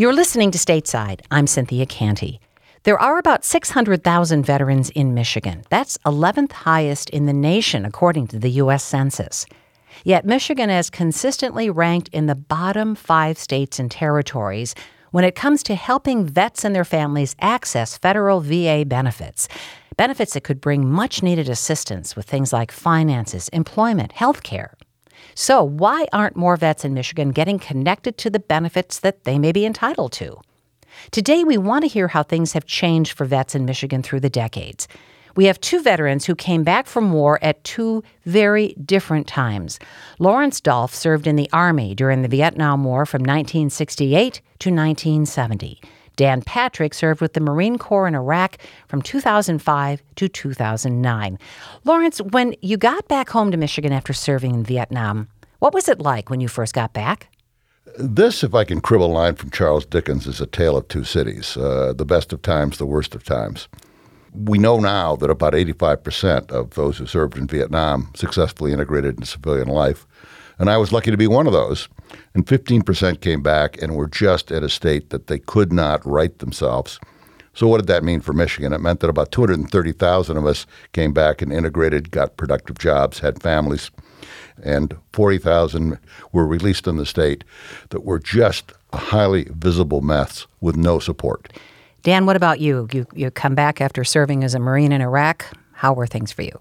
You're listening to Stateside. I'm Cynthia Canty. There are about 600,000 veterans in Michigan. That's 11th highest in the nation, according to the U.S. Census. Yet Michigan is consistently ranked in the bottom 5 states and territories when it comes to helping vets and their families access federal VA benefits. Benefits that could bring much-needed assistance with things like finances, employment, health care. So why aren't more vets in Michigan getting connected to the benefits that they may be entitled to? Today, we want to hear how things have changed for vets in Michigan through the decades. We have 2 veterans who came back from war at 2 very different times. Lawrence Dolph served in the Army during the Vietnam War from 1968 to 1970. Dan Patrick served with the Marine Corps in Iraq from 2005 to 2009. Lawrence, when you got back home to Michigan after serving in Vietnam, what was it like when you first got back? This, if I can crib a line from Charles Dickens, is a tale of 2 cities, the best of times, the worst of times. We know now that about 85% of those who served in Vietnam successfully integrated into civilian life, and I was lucky to be one of those. And 15% came back and were just at a state that they could not right themselves. So what did that mean for Michigan? It meant that about 230,000 of us came back and integrated, got productive jobs, had families, and 40,000 were released in the state that were just a highly visible mess with no support. Dan, what about you? You come back after serving as a Marine in Iraq. How were things for you?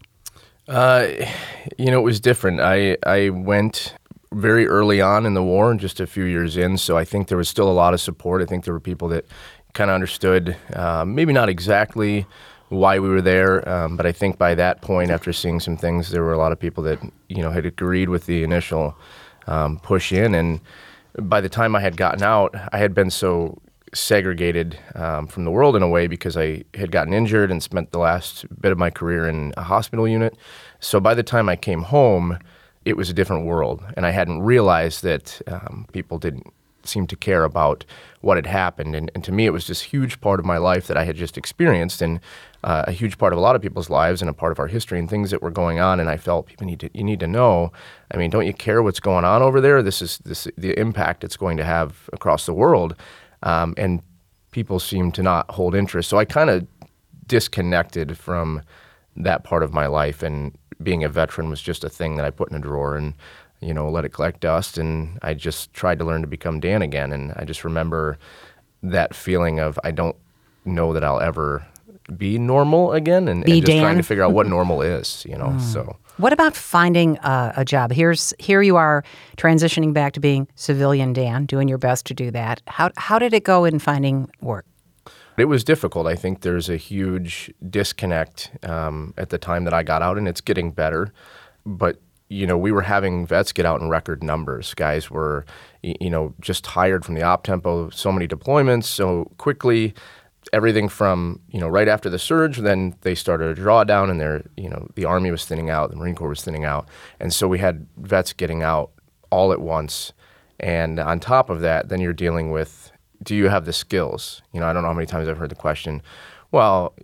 It was different. I went very early on in the war and just a few years in, so I think there was still a lot of support. I think there were people that kind of understood, maybe not exactly why we were there, but I think by that point, after seeing some things, there were a lot of people that, had agreed with the initial push in. And by the time I had gotten out, I had been so segregated from the world in a way because I had gotten injured and spent the last bit of my career in a hospital unit. So by the time I came home, it was a different world. And I hadn't realized that people didn't seem to care about what had happened. And to me, it was this huge part of my life that I had just experienced, and a huge part of a lot of people's lives and a part of our history and things that were going on. And I felt you need to know. I mean, don't you care what's going on over there? This is the impact it's going to have across the world. And people seem to not hold interest. So I kind of disconnected from that part of my life, and being a veteran was just a thing that I put in a drawer and, let it collect dust. And I just tried to learn to become Dan again. And I just remember that feeling of, I don't know that I'll ever be normal again, and just Dan. Trying to figure out what normal is, so. What about finding a job? Here you are transitioning back to being civilian Dan, doing your best to do that. How did it go in finding work? It was difficult. I think there's a huge disconnect at the time that I got out, and it's getting better. But, we were having vets get out in record numbers. Guys were, just hired from the op tempo, so many deployments so quickly. Everything from, right after the surge, then they started a drawdown, and the Army was thinning out, the Marine Corps was thinning out. And so we had vets getting out all at once. And on top of that, then you're dealing with, do you have the skills? I don't know how many times I've heard the question, well,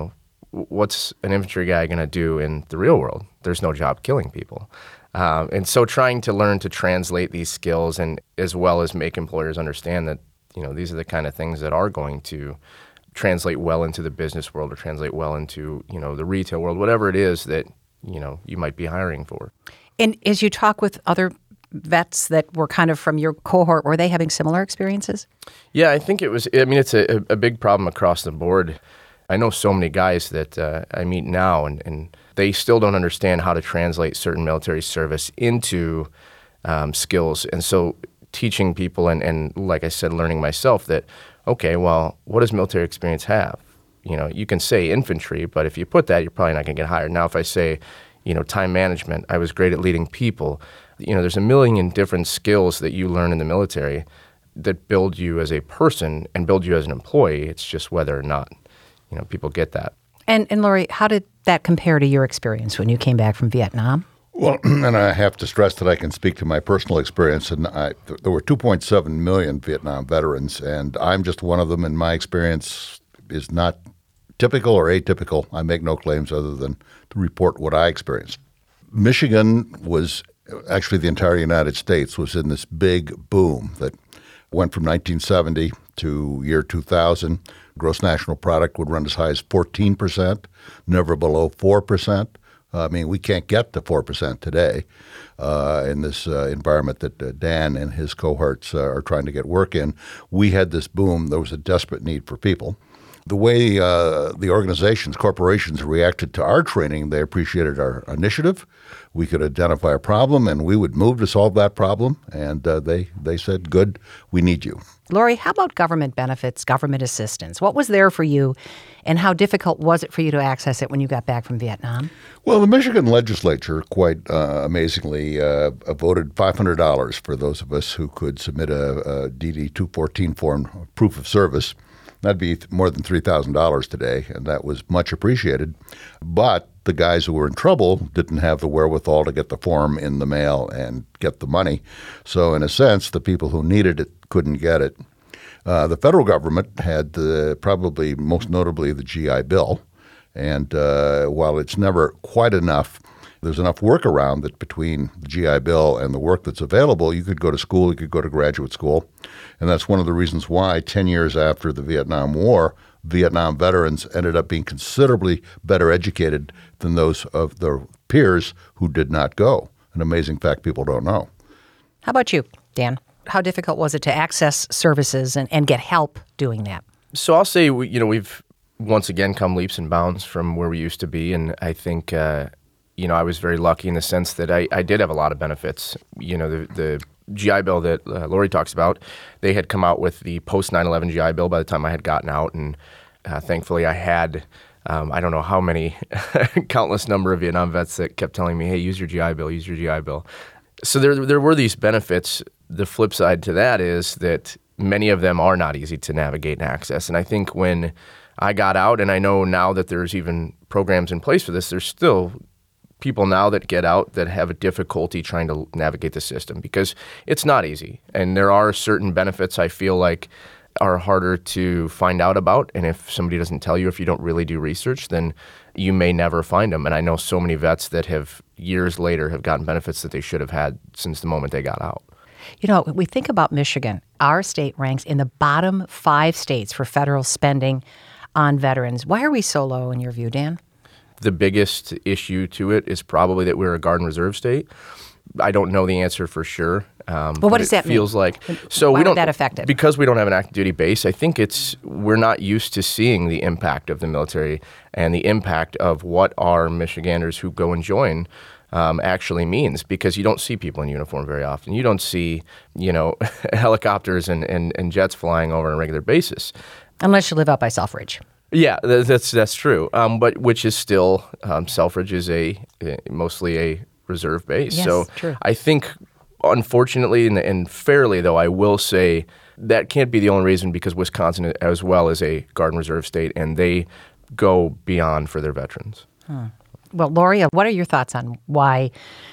what's an infantry guy going to do in the real world? There's no job killing people. And so trying to learn to translate these skills, and as well as make employers understand that, these are the kind of things that are going to translate well into the business world, or translate well into, the retail world, whatever it is that, you might be hiring for. And as you talk with other vets that were kind of from your cohort, were they having similar experiences? Yeah, I think it's a big problem across the board. I know so many guys that I meet now, and they still don't understand how to translate certain military service into skills. And so teaching people and like I said, learning myself that, okay, well, what does military experience have? You can say infantry, but if you put that, you're probably not going to get hired. Now, if I say, time management, I was great at leading people. There's a million different skills that you learn in the military that build you as a person and build you as an employee. It's just whether or not, people get that. And Lori, how did that compare to your experience when you came back from Vietnam? Well, and I have to stress that I can speak to my personal experience. And there were 2.7 million Vietnam veterans, and I'm just one of them. And my experience is not typical or atypical. I make no claims other than to report what I experienced. Michigan was, actually the entire United States was in this big boom that went from 1970 to year 2000. Gross national product would run as high as 14%, never below 4%. I mean, we can't get to 4% today in this environment that Dan and his cohorts are trying to get work in. We had this boom. There was a desperate need for people. The way the organizations, corporations reacted to our training, they appreciated our initiative. We could identify a problem, and we would move to solve that problem. And they said, good, we need you. Lori, how about government benefits, government assistance? What was there for you, and how difficult was it for you to access it when you got back from Vietnam? Well, the Michigan legislature, quite amazingly, voted $500 for those of us who could submit a DD-214 form proof of service. That'd be more than $3,000 today, and that was much appreciated. But the guys who were in trouble didn't have the wherewithal to get the form in the mail and get the money. So in a sense, the people who needed it couldn't get it. The federal government had probably most notably the GI Bill. And while it's never quite enough, there's enough work around that between the GI Bill and the work that's available, you could go to school, you could go to graduate school. And that's one of the reasons why 10 years after the Vietnam War, Vietnam veterans ended up being considerably better educated than those of their peers who did not go. An amazing fact people don't know. How about you, Dan? How difficult was it to access services and get help doing that? So I'll say, we've once again come leaps and bounds from where we used to be. And I think, I was very lucky in the sense that I did have a lot of benefits. The GI Bill that Lori talks about, they had come out with the post 9/11 GI Bill by the time I had gotten out. And thankfully I had, I don't know how many, countless number of Vietnam vets that kept telling me, hey, use your GI Bill, use your GI Bill. So there were these benefits. The flip side to that is that many of them are not easy to navigate and access. And I think when I got out, and I know now that there's even programs in place for this, there's still people now that get out that have a difficulty trying to navigate the system because it's not easy. And there are certain benefits I feel like are harder to find out about. And if somebody doesn't tell you, if you don't really do research, then you may never find them. And I know so many vets that have years later have gotten benefits that they should have had since the moment they got out. We think about Michigan. Our state ranks in the bottom 5 states for federal spending on veterans. Why are we so low in your view, Dan? The biggest issue to it is probably that we're a Guard and Reserve state. I don't know the answer for sure. But what does that mean? Feels like so Why we don't would that affect it? Because we don't have an active duty base. I think we're not used to seeing the impact of the military and the impact of what our Michiganders who go and join actually means, because you don't see people in uniform very often. You don't see helicopters and jets flying over on a regular basis, unless you live out by Selfridge. Yeah, that's true. But which is still Selfridge is mostly a reserve base. Yes, so true. I think, unfortunately and fairly, though, I will say that can't be the only reason, because Wisconsin as well is a Guard and Reserve state, and they go beyond for their veterans. Well, Lori, what are your thoughts on why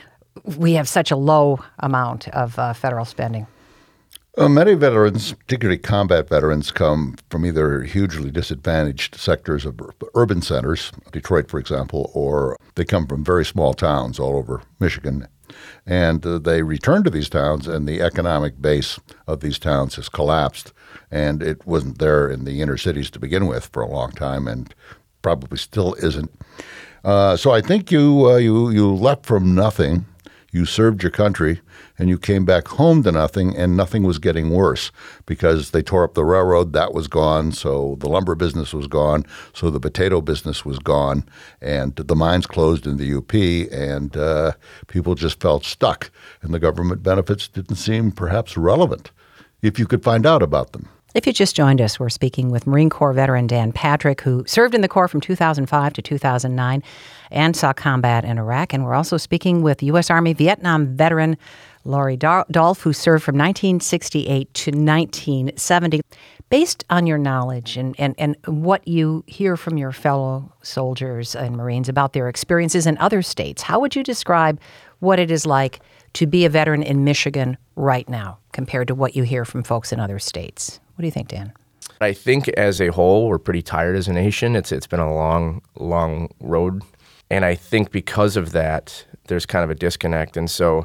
we have such a low amount of federal spending? Many veterans, particularly combat veterans, come from either hugely disadvantaged sectors of urban centers, Detroit, for example, or they come from very small towns all over Michigan. And they return to these towns, and the economic base of these towns has collapsed. And it wasn't there in the inner cities to begin with for a long time, and probably still isn't. So I think you left from nothing. You served your country, and you came back home to nothing, and nothing was getting worse because they tore up the railroad. That was gone, so the lumber business was gone, so the potato business was gone, and the mines closed in the UP, and people just felt stuck, and the government benefits didn't seem perhaps relevant if you could find out about them. If you just joined us, we're speaking with Marine Corps veteran Dan Patrick, who served in the Corps from 2005 to 2009 and saw combat in Iraq. And we're also speaking with U.S. Army Vietnam veteran Lori Dolph, who served from 1968 to 1970. Based on your knowledge and what you hear from your fellow soldiers and Marines about their experiences in other states, how would you describe what it is like to be a veteran in Michigan right now compared to what you hear from folks in other states? What do you think, Dan? I think as a whole, we're pretty tired as a nation. It's been a long, long road. And I think because of that, there's kind of a disconnect. And so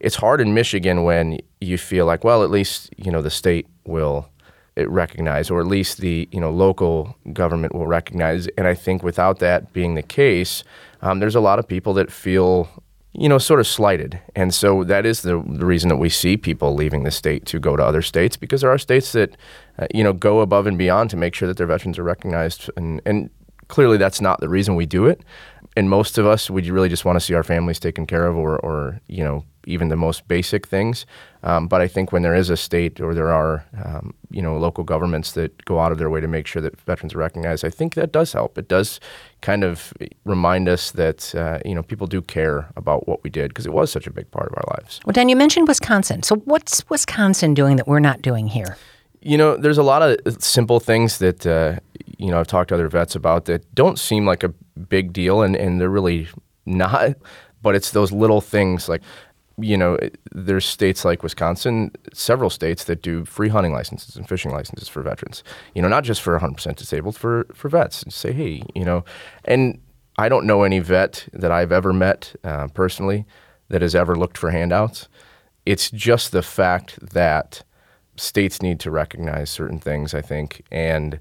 it's hard in Michigan when you feel like, well, at least, the state will recognize, or at least the, local government will recognize. And I think without that being the case, there's a lot of people that feel, sort of slighted. And so that is the reason that we see people leaving the state to go to other states, because there are states that, go above and beyond to make sure that their veterans are recognized. And clearly that's not the reason we do it. And most of us, we really just want to see our families taken care of, or even the most basic things. But I think when there is a state, or there are, local governments that go out of their way to make sure that veterans are recognized, I think that does help. It does kind of remind us that, people do care about what we did, because it was such a big part of our lives. Well, Dan, you mentioned Wisconsin. So what's Wisconsin doing that we're not doing here? There's a lot of simple things that, I've talked to other vets about that don't seem like a big deal, and they're really not. But it's those little things like, there's states like Wisconsin, several states that do free hunting licenses and fishing licenses for veterans, not just for 100% disabled, for vets, and say, hey, and I don't know any vet that I've ever met personally that has ever looked for handouts. It's just the fact that states need to recognize certain things, I think. And,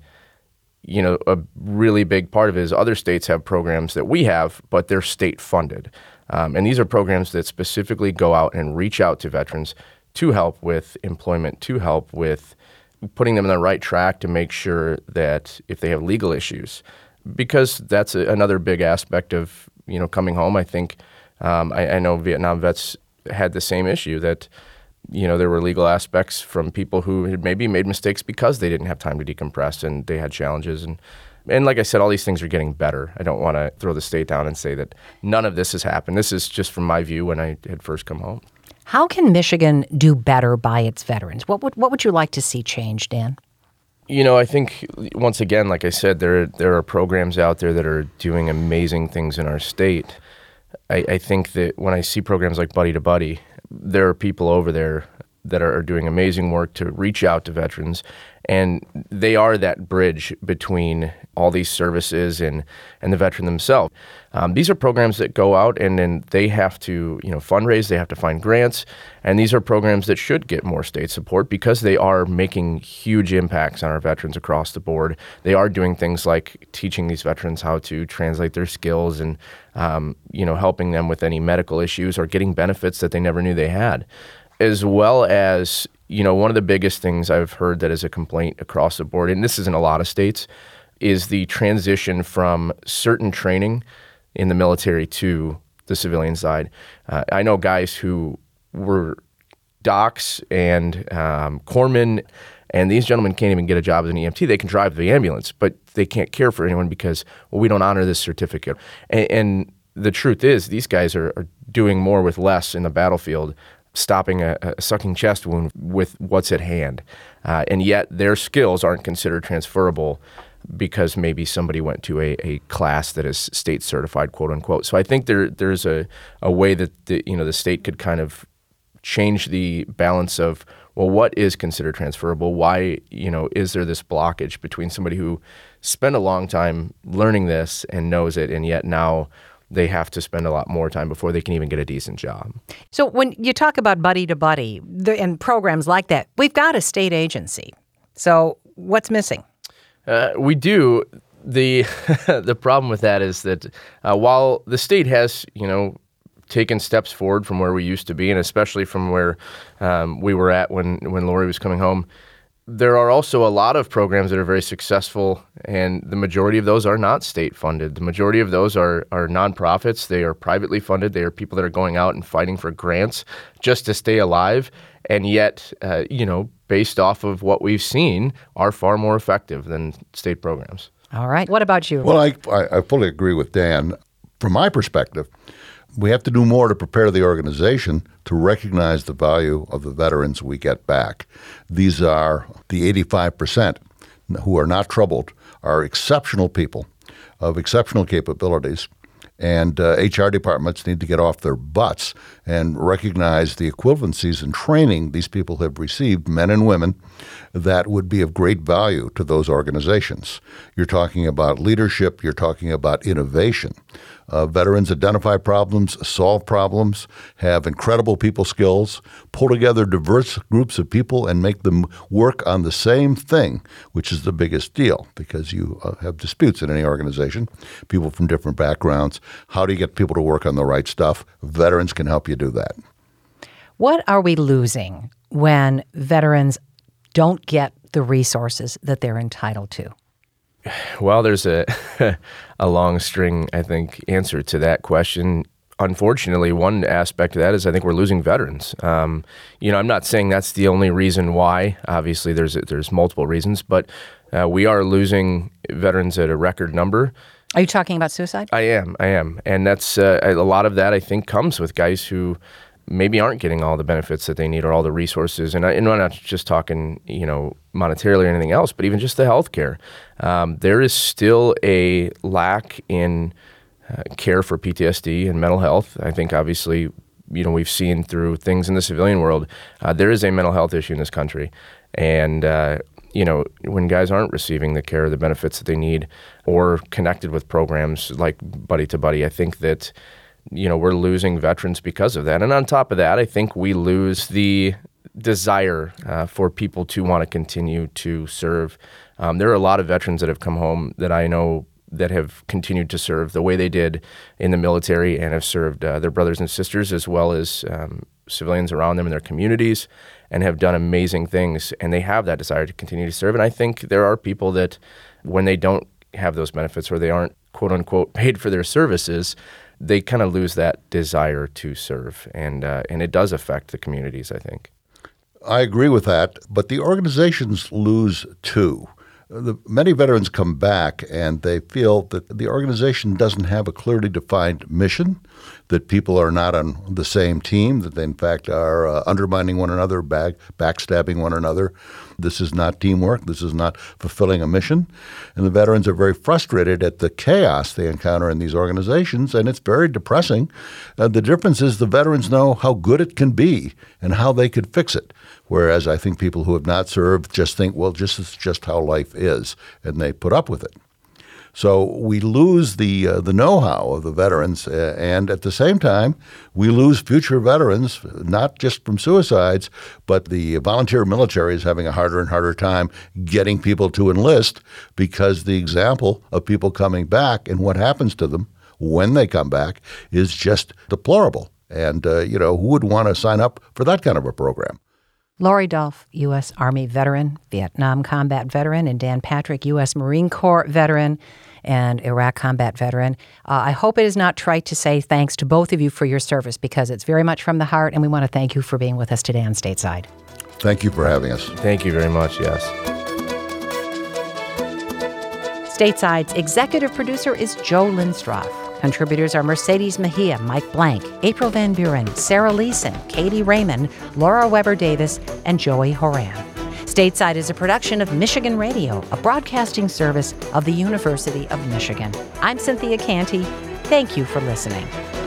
a really big part of it is other states have programs that we have, but they're state funded. And these are programs that specifically go out and reach out to veterans to help with employment, to help with putting them on the right track, to make sure that if they have legal issues, because that's another big aspect of, coming home. I think I know Vietnam vets had the same issue, that there were legal aspects from people who had maybe made mistakes because they didn't have time to decompress, and they had challenges. And like I said, all these things are getting better. I don't want to throw the state down and say that none of this has happened. This is just from my view when I had first come home. How can Michigan do better by its veterans? What would you like to see change, Dan? I think, once again, like I said, there are programs out there that are doing amazing things in our state. I think that when I see programs like Buddy to Buddy, there are people over there that are doing amazing work to reach out to veterans, and they are that bridge between all these services and the veteran themselves. These are programs that go out, and then they have to fundraise, they have to find grants, and these are programs that should get more state support, because they are making huge impacts on our veterans across the board. They are doing things like teaching these veterans how to translate their skills, and helping them with any medical issues, or getting benefits that they never knew they had. As well as, one of the biggest things I've heard that is a complaint across the board, and this is in a lot of states, is the transition from certain training in the military to the civilian side. I know guys who were docs and corpsmen, and these gentlemen can't even get a job as an EMT. They can drive the ambulance, but they can't care for anyone because, we don't honor this certificate. And the truth is, these guys are doing more with less in the battlefield, stopping a sucking chest wound with what's at hand. And yet their skills aren't considered transferable because maybe somebody went to a class that is state certified, quote unquote. So I think there's a way that the state could kind of change the balance of, well, what is considered transferable? Why, is there this blockage between somebody who spent a long time learning this and knows it, and yet now they have to spend a lot more time before they can even get a decent job. So when you talk about Buddy to Buddy and programs like that, we've got a state agency. So what's missing? We do. The the problem with that is that while the state has, taken steps forward from where we used to be, and especially from where we were at when Lori was coming home, there are also a lot of programs that are very successful, and the majority of those are not state funded. The majority of those are nonprofits. They are privately funded. They are people that are going out and fighting for grants just to stay alive, and yet, based off of what we've seen, are far more effective than state programs. All right. What about you? Well, I fully agree with Dan. From my perspective, we have to do more to prepare the organization to recognize the value of the veterans we get back. These are the 85% who are not troubled, are exceptional people of exceptional capabilities, and HR departments need to get off their butts and recognize the equivalencies in training these people have received, men and women, that would be of great value to those organizations. You're talking about leadership. You're talking about innovation. Veterans identify problems, solve problems, have incredible people skills, pull together diverse groups of people and make them work on the same thing, which is the biggest deal because you have disputes in any organization, people from different backgrounds. How do you get people to work on the right stuff? Veterans can help you do that. What are we losing when veterans don't get the resources that they're entitled to? Well, there's a long string, I think, answer to that question. Unfortunately, one aspect of that is I think we're losing veterans. I'm not saying that's the only reason why. Obviously, there's multiple reasons, but we are losing veterans at a record number. Are you talking about suicide? I am. And that's a lot of that, I think, comes with guys who maybe aren't getting all the benefits that they need or all the resources. And I'm not just talking, monetarily or anything else, but even just the health care. There is still a lack in care for PTSD and mental health. I think obviously, we've seen through things in the civilian world, there is a mental health issue in this country. And, when guys aren't receiving the care or the benefits that they need or connected with programs like Buddy to Buddy, I think that we're losing veterans because of that. And on top of that, I think we lose the desire for people to want to continue to serve. There are a lot of veterans that have come home that I know that have continued to serve the way they did in the military and have served their brothers and sisters as well as civilians around them in their communities and have done amazing things. And they have that desire to continue to serve. And I think there are people that when they don't have those benefits or they aren't, quote unquote, paid for their services, they kind of lose that desire to serve, and it does affect the communities, I think. I agree with that, but the organizations lose too. Many veterans come back and they feel that the organization doesn't have a clearly defined mission, that people are not on the same team, that they in fact are undermining one another, backstabbing one another. This is not teamwork. This is not fulfilling a mission. And the veterans are very frustrated at the chaos they encounter in these organizations, and it's very depressing. The difference is the veterans know how good it can be and how they could fix it, whereas I think people who have not served just think, well, this is just how life is, and they put up with it. So we lose the know-how of the veterans, and at the same time, we lose future veterans, not just from suicides, but the volunteer military is having a harder and harder time getting people to enlist because the example of people coming back and what happens to them when they come back is just deplorable. And, who would want to sign up for that kind of a program? Laurie Dolph, U.S. Army veteran, Vietnam combat veteran, and Dan Patrick, U.S. Marine Corps veteran and Iraq combat veteran. I hope it is not trite to say thanks to both of you for your service because it's very much from the heart, and we want to thank you for being with us today on Stateside. Thank you for having us. Thank you very much, yes. Stateside's executive producer is Joe Lindstroff. Contributors are Mercedes Mejia, Mike Blank, April Van Buren, Sarah Leeson, Katie Raymond, Laura Weber-Davis, and Joey Horan. Stateside is a production of Michigan Radio, a broadcasting service of the University of Michigan. I'm Cynthia Canty. Thank you for listening.